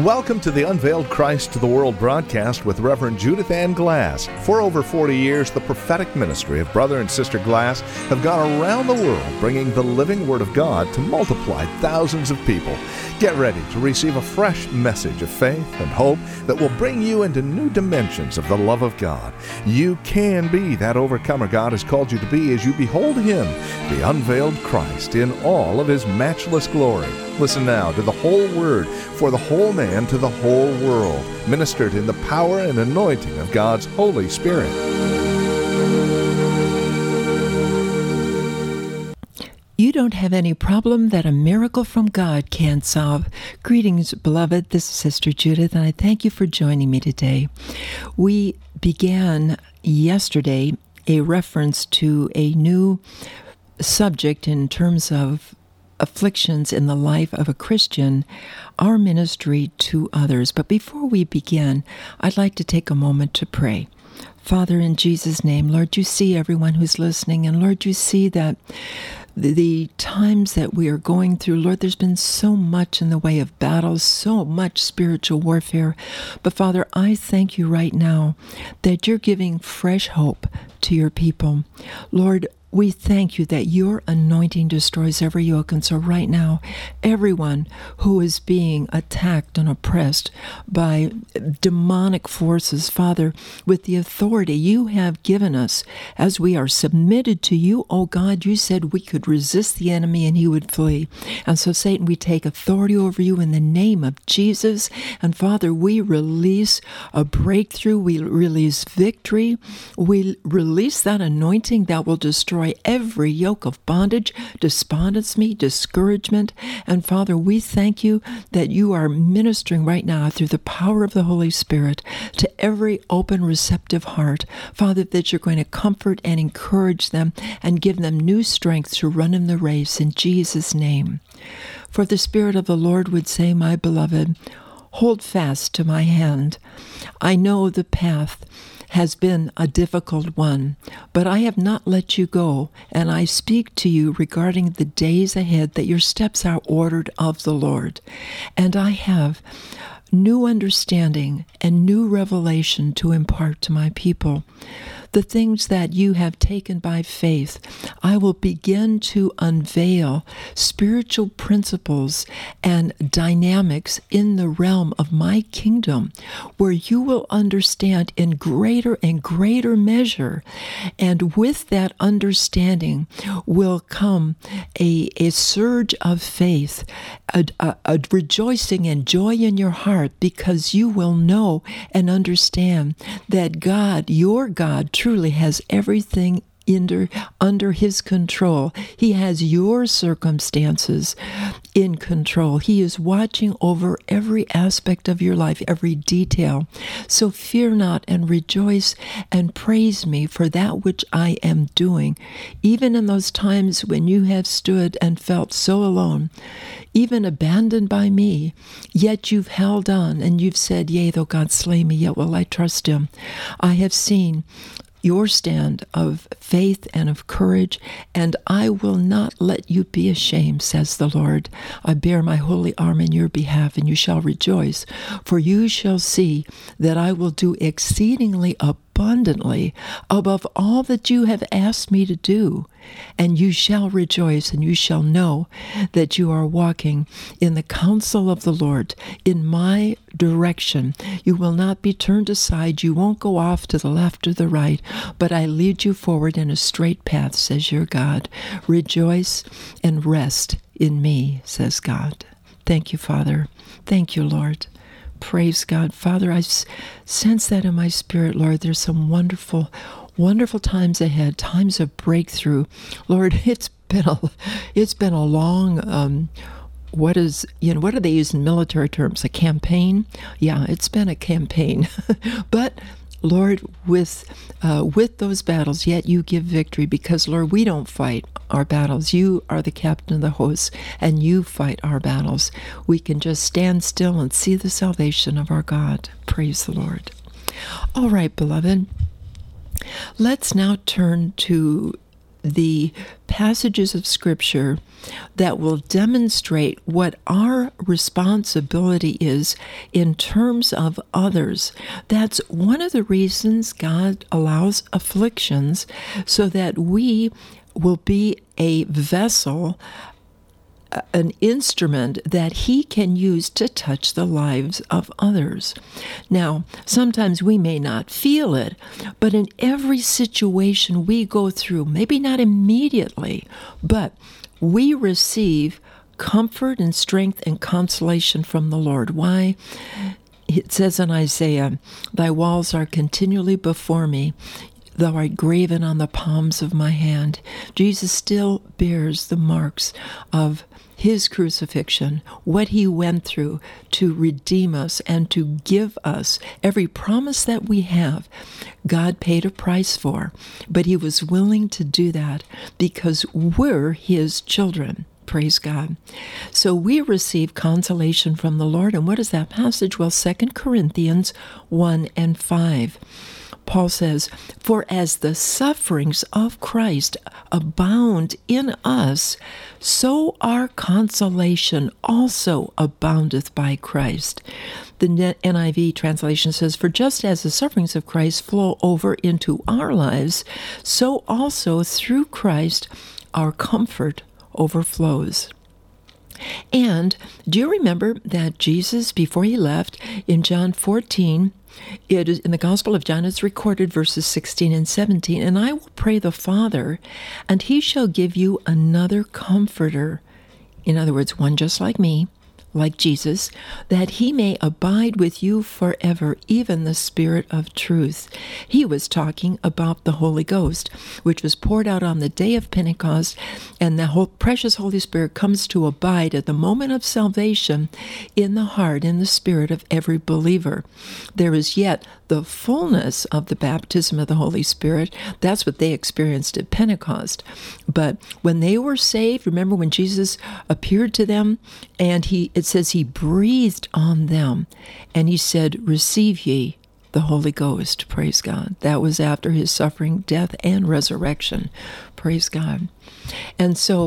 Welcome to the Unveiled Christ to the World broadcast with Reverend Judith Ann Glass. For over 40 years, the prophetic ministry of Brother and Sister Glass have gone around the world bringing the living Word of God to multiply thousands of people. Get ready to receive a fresh message of faith and hope that will bring you into new dimensions of the love of God. You can be that overcomer God has called you to be as you behold Him, the unveiled Christ, in all of His matchless glory. Listen now to the whole Word for the whole man to the whole world, ministered in the power and anointing of God's Holy Spirit. You don't have any problem that a miracle from God can't solve. Greetings, beloved. This is Sister Judith, and I thank you for joining me today. We began yesterday a reference to a new subject in terms of afflictions in the life of a Christian, our ministry to others. But before we begin, I'd like to take a moment to pray. Father, in Jesus' name, Lord, you see everyone who's listening, and Lord, you see that the times that we are going through, Lord, there's been so much in the way of battles, so much spiritual warfare. But Father, I thank you right now that you're giving fresh hope to your people. Lord, we thank you that your anointing destroys every yoke. And so right now, everyone who is being attacked and oppressed by demonic forces, Father, with the authority you have given us as we are submitted to you, oh God, you said we could resist the enemy and he would flee. And so, Satan, we take authority over you in the name of Jesus. And Father, we release a breakthrough. We release victory. We release that anointing that will destroy every yoke of bondage, despondency, discouragement. And Father, we thank you that you are ministering right now through the power of the Holy Spirit to every open, receptive heart. Father, that you're going to comfort and encourage them and give them new strength to run in the race in Jesus' name. For the Spirit of the Lord would say, my beloved, hold fast to my hand. I know the path has been a difficult one, but I have not let you go, and I speak to you regarding the days ahead that your steps are ordered of the Lord. And I have new understanding and new revelation to impart to my people. The things that you have taken by faith, I will begin to unveil spiritual principles and dynamics in the realm of my kingdom, where you will understand in greater and greater measure. And with that understanding will come a surge of faith, a rejoicing and joy in your heart, because you will know and understand that God, your God, truly has everything under his control. He has your circumstances in control. He is watching over every aspect of your life, every detail. So fear not and rejoice and praise me for that which I am doing. Even in those times when you have stood and felt so alone, even abandoned by me, yet you've held on and you've said, yea, though God slay me, yet will I trust him. I have seen your stand of faith and of courage, and I will not let you be ashamed, says the Lord. I bear my holy arm in your behalf, and you shall rejoice, for you shall see that I will do exceedingly abundantly above all that you have asked me to do. And you shall rejoice, and you shall know that you are walking in the counsel of the Lord, in my direction. You will not be turned aside. You won't go off to the left or the right, but I lead you forward in a straight path, says your God. Rejoice and rest in me, says God. Thank you, Father. Thank you, Lord. Praise God. Father, I sense that in my spirit, Lord. There's some wonderful times ahead, times of breakthrough. Lord, it's been a long, what do they use in military terms? A campaign? Yeah, it's been a campaign. But Lord, with those battles, yet you give victory, because, Lord, we don't fight our battles. You are the captain of the host, and you fight our battles. We can just stand still and see the salvation of our God. Praise the Lord. All right, beloved. Let's now turn to the passages of Scripture that will demonstrate what our responsibility is in terms of others. That's one of the reasons God allows afflictions, so that we will be a vessel, an instrument that He can use to touch the lives of others. Now, sometimes we may not feel it, but in every situation we go through, maybe not immediately, but we receive comfort and strength and consolation from the Lord. Why? It says in Isaiah, "Thy walls are continually before me. Thou art graven on the palms of my hand." Jesus still bears the marks of His crucifixion, what He went through to redeem us and to give us every promise that we have. God paid a price for, but He was willing to do that because we're His children. Praise God. So we receive consolation from the Lord. And what is that passage? Well, 2 Corinthians 1:5. Paul says, "For as the sufferings of Christ abound in us, so our consolation also aboundeth by Christ." The NIV translation says, "For just as the sufferings of Christ flow over into our lives, so also through Christ our comfort overflows." And do you remember that Jesus, before He left, in John 14, it is in the Gospel of John, it's recorded verses 16 and 17, "And I will pray the Father, and He shall give you another comforter," in other words, one just like me, like Jesus, "that He may abide with you forever, even the Spirit of truth." He was talking about the Holy Ghost, which was poured out on the day of Pentecost, and the whole precious Holy Spirit comes to abide at the moment of salvation in the heart, in the spirit of every believer. There is yet the fullness of the baptism of the Holy Spirit. That's what they experienced at Pentecost. But when they were saved, remember when Jesus appeared to them, and it says He breathed on them, and He said, "Receive ye the Holy Ghost." Praise God. That was after His suffering, death, and resurrection. Praise God. And so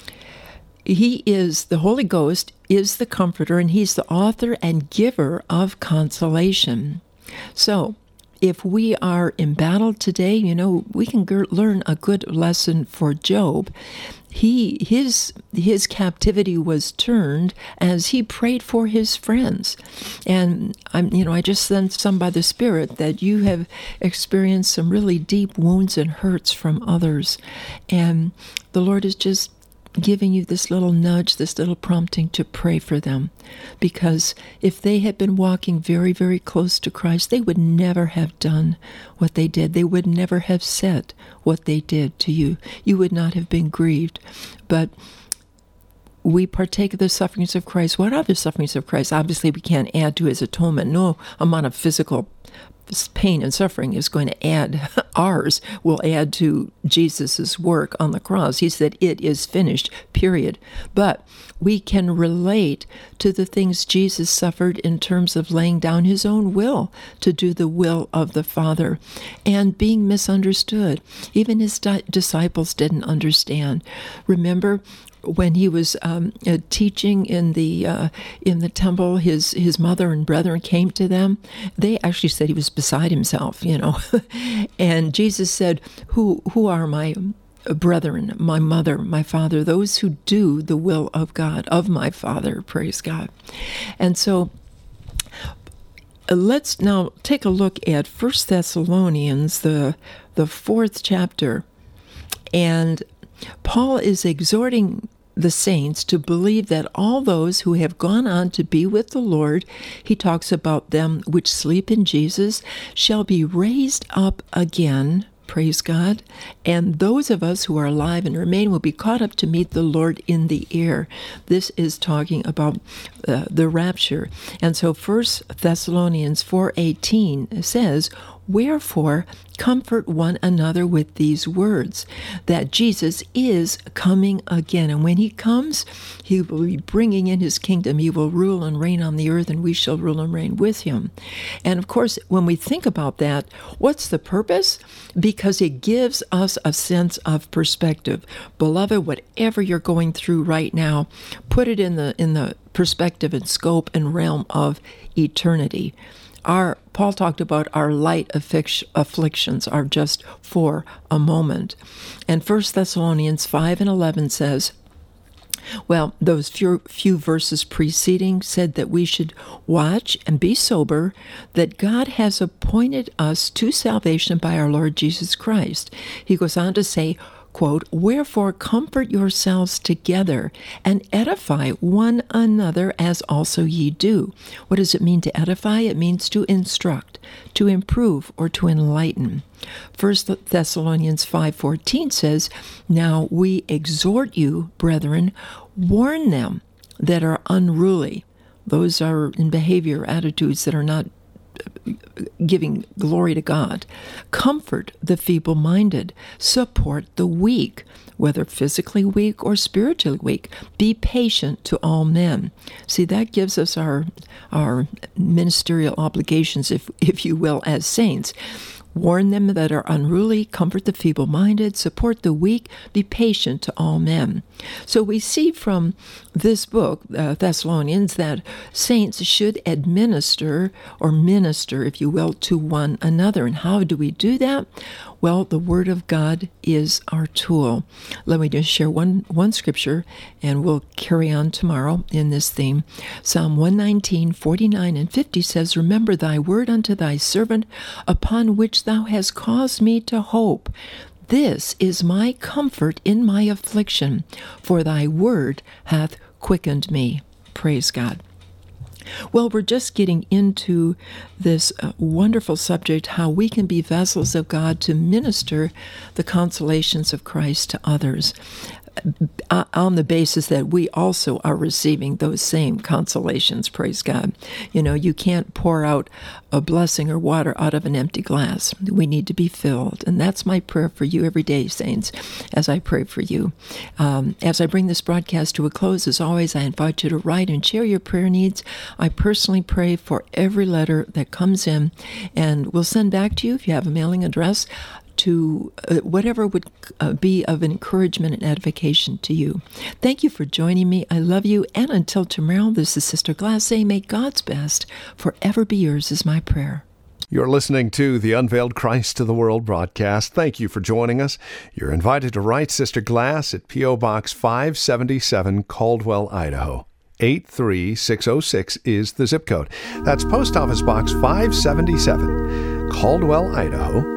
the Holy Ghost is the comforter, and He's the author and giver of consolation. So if we are embattled today, we can learn a good lesson for Job. His captivity was turned as he prayed for his friends. And I just sense some by the Spirit that you have experienced some really deep wounds and hurts from others. And the Lord is just giving you this little nudge, this little prompting to pray for them. Because if they had been walking very, very close to Christ, they would never have done what they did. They would never have said what they did to you. You would not have been grieved. But we partake of the sufferings of Christ. What are the sufferings of Christ? Obviously, we can't add to His atonement. No amount of physical pain and suffering is going to add, ours will add to Jesus' work on the cross. He said, "It is finished," period. But we can relate to the things Jesus suffered in terms of laying down His own will to do the will of the Father and being misunderstood. Even His disciples didn't understand. Remember, when He was teaching in the temple, his mother and brethren came to them. They actually said He was beside Himself, And Jesus said, "Who are my brethren, my mother, my father? Those who do the will of God, of my Father." Praise God. And so let's now take a look at 1 Thessalonians, the 4th chapter. And Paul is exhorting the saints to believe that all those who have gone on to be with the Lord, he talks about them which sleep in Jesus, shall be raised up again. Praise God. And those of us who are alive and remain will be caught up to meet the Lord in the air. This is talking about the rapture. And so 1 Thessalonians 4:18 says, Wherefore, comfort one another with these words, that Jesus is coming again. And when he comes, he will be bringing in his kingdom. He will rule and reign on the earth, and we shall rule and reign with him. And of course, when we think about that, what's the purpose? Because it gives us a sense of perspective. Beloved, whatever you're going through right now, put it in the perspective and scope and realm of eternity. Paul talked about our light afflictions are just for a moment. And 1 Thessalonians 5:11 says, well, those few verses preceding said that we should watch and be sober, that God has appointed us to salvation by our Lord Jesus Christ. He goes on to say, quote, wherefore comfort yourselves together and edify one another as also ye do. What does it mean to edify? It means to instruct, to improve, or to enlighten. 1 Thessalonians 5:14 says, now we exhort you, brethren, warn them that are unruly. Those are in behavior, attitudes that are not giving glory to God. Comfort the feeble-minded. Support the weak, whether physically weak or spiritually weak. Be patient to all men. See, that gives us our ministerial obligations, if you will, as saints. Warn them that are unruly, comfort the feeble-minded, support the weak, be patient to all men. So we see from this book, Thessalonians, that saints should administer or minister, if you will, to one another. And how do we do that? Well, the Word of God is our tool. Let me just share one scripture, and we'll carry on tomorrow in this theme. Psalm 119, 49 and 50 says, remember thy word unto thy servant, upon which thou hast caused me to hope. This is my comfort in my affliction, for thy word hath quickened me. Praise God. Well, we're just getting into this wonderful subject, how we can be vessels of God to minister the consolations of Christ to others, on the basis that we also are receiving those same consolations, praise God. You know, you can't pour out a blessing or water out of an empty glass. We need to be filled. And that's my prayer for you every day, saints, as I pray for you. As I bring this broadcast to a close, as always, I invite you to write and share your prayer needs. I personally pray for every letter that comes in, and we'll send back to you, if you have a mailing address, to whatever would be of encouragement and edification to you. Thank you for joining me. I love you. And until tomorrow, this is Sister Glass saying, may God's best forever be yours is my prayer. You're listening to the Unveiled Christ to the World broadcast. Thank you for joining us. You're invited to write Sister Glass at P.O. Box 577, Caldwell, Idaho. 83606 is the zip code. That's Post Office Box 577, Caldwell, Idaho.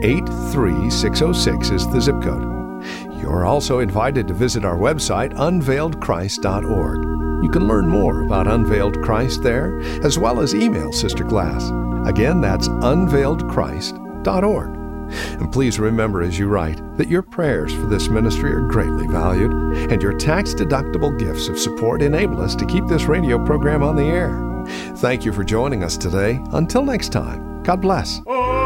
83606 is the zip code. You're also invited to visit our website, unveiledchrist.org. You can learn more about Unveiled Christ there, as well as email Sister Glass. Again, that's unveiledchrist.org. And please remember as you write that your prayers for this ministry are greatly valued, and your tax-deductible gifts of support enable us to keep this radio program on the air. Thank you for joining us today. Until next time, God bless.